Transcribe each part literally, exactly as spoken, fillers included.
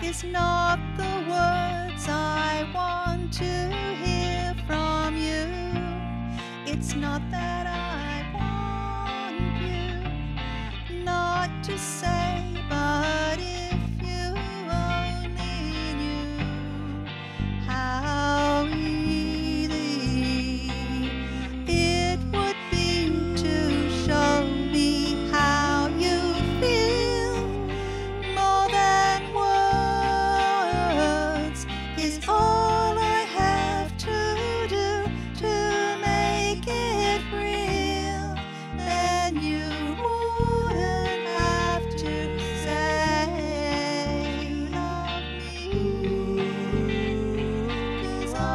is not the words I want to hear from you. It's not that I want you not to say, but if you only knew how easy it would be to show me how you feel. More than words is all I have to do to make it real. Then you wouldn't have to say you love me, 'cause I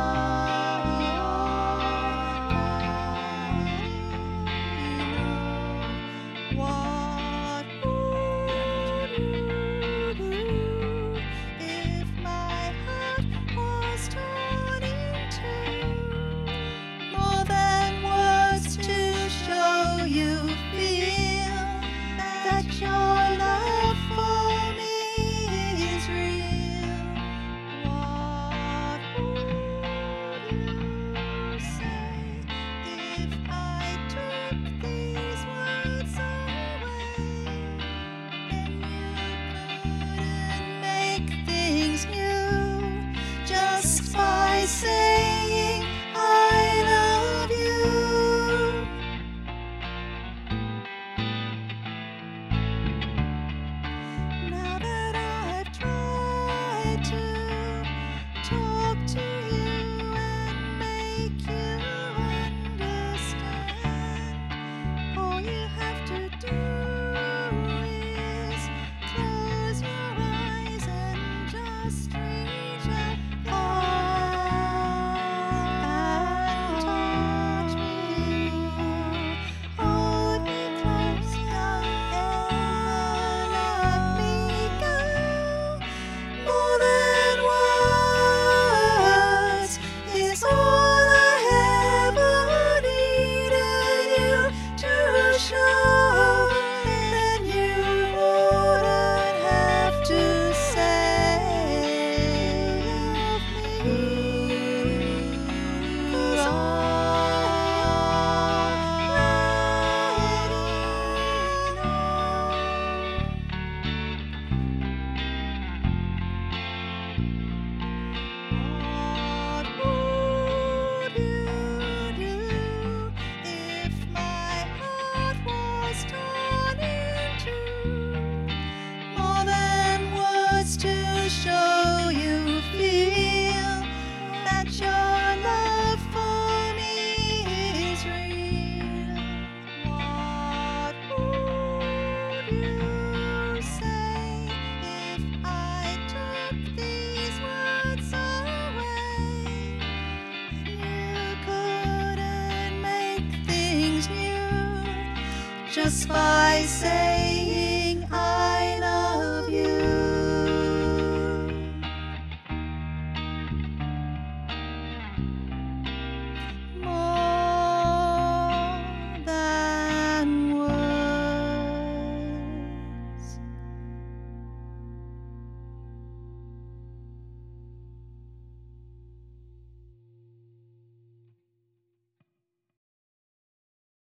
already know. What would you do if my heart was torn into more than words to show you feel that your love for me is real? What would you say if I took these words away? Then you couldn't make things new just by saying I love you. Now that I've tried to talk to you and make you understand, all you have to do is close your eyes and just reach out and touch me. Hold me close, don't ever let me go. More than words is all I ever needed you to show. Then you wouldn't have to say love me, 'cause I already know. What would you do if my heart was torn into more than words to show you feel that your love for me is real? What would you say if I took these words away? You couldn't make things new just by saying